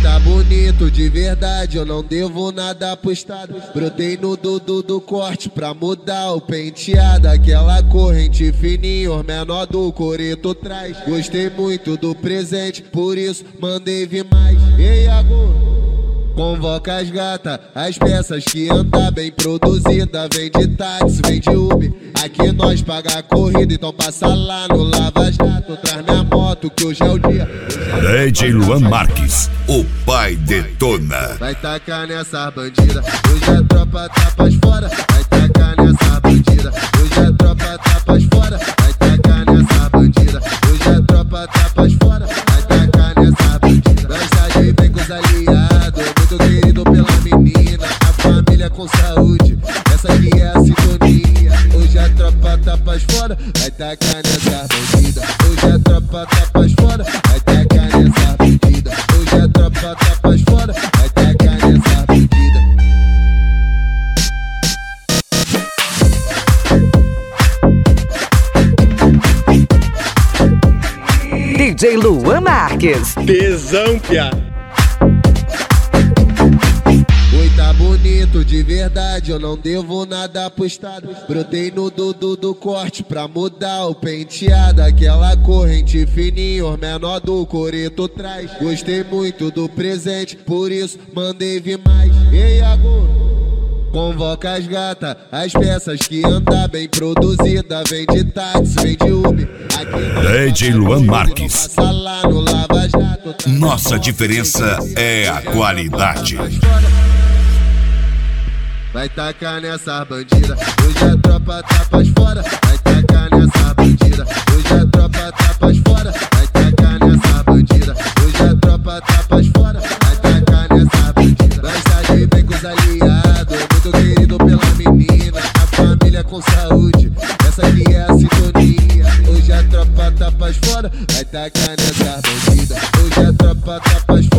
tá bonito de verdade, eu não devo nada pro estado. Brotei no Dudu do corte pra mudar o penteado. Aquela corrente fininho, menor do coreto traz. Gostei muito do presente, por isso mandei vir mais. Ei, Iago, convoca as gatas, as peças que anda bem produzida. Vem de táxi, vem de Uber, aqui nós paga a corrida. Então passa lá no Lava Jato, traz minha moto que hoje é o dia. DJ Luan Marques, o pai detona. Vai tacar nessa bandida, hoje a tropa tapas fora. Vai tacar nessa bandida, hoje a tropa tapas fora. Vai tacar nessa bandida, hoje a tropa tapas fora. Vai tacar nessa bandida, gosta de bem com os aliados, muito querido pela menina, a família com saúde, essa aqui é a sintonia. Hoje a tropa tapas fora, vai tacar nessa bandida. Hoje a tropa tapas fora, vai tacar nessa bandida. Hoje a tropa tapas fora, vai tacar nessa bandida. DJ Luan Marques. Tesão, piá. Oi, tá bonito de verdade, eu não devo nada pro estado. Brotei no Dudu do corte pra mudar o penteado. Aquela corrente fininho, menor do coreto traz. Gostei muito do presente, por isso mandei vir mais. Ei, Iago, convoca as gatas, as peças que anda bem produzida. Vem de táxi, vem de Uber, aqui DJ Luan Marques. passa lá no Lava Jato. Nossa diferença é a qualidade. Vai tacar nessa bandida, hoje a tropa tapas fora. Vai tacar nessa bandida, hoje a tropa tapas fora. Vai tacar nessa bandida, hoje a tropa tapas fora. Vai tacar nessa bandida, gosta de bem com os aliados, muito querido pela menina, a família com saúde, essa aqui é a sintonia. Hoje a tropa tapas fora, vai tacar nessa bandida. Hoje a tropa tapas